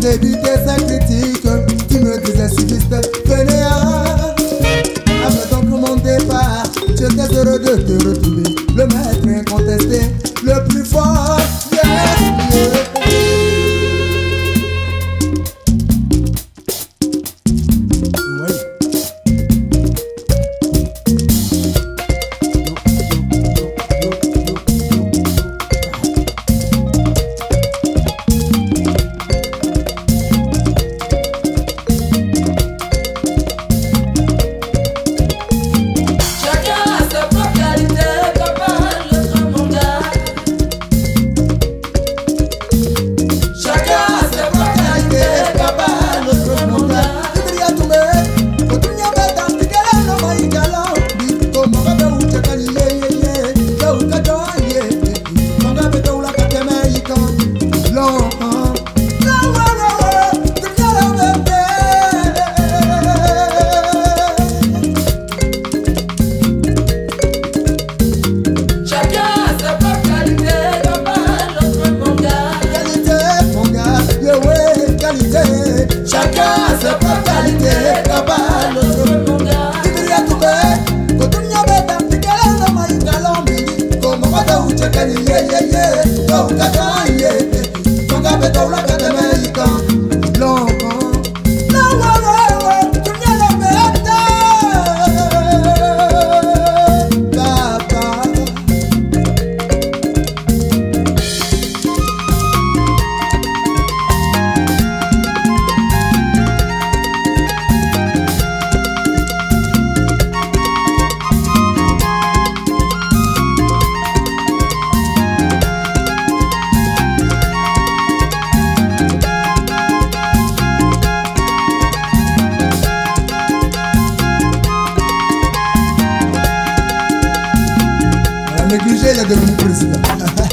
d'éviter ces critiques, tu me disais sudiste, fainéant. Après donc mon départ, j'étais heureux de te retrouver. Le maître incontesté, le plus fort, chacun a ses propres qualités, Kabal, mon gars. Ibria Toubé, Kotunya Bedam, Tikala, no Maïkalambi, comme Mada Uchakani, ye, Kaukata, ye, Tonga Bedola, Katamaïka, Longkong. Négligé, il est devenu président.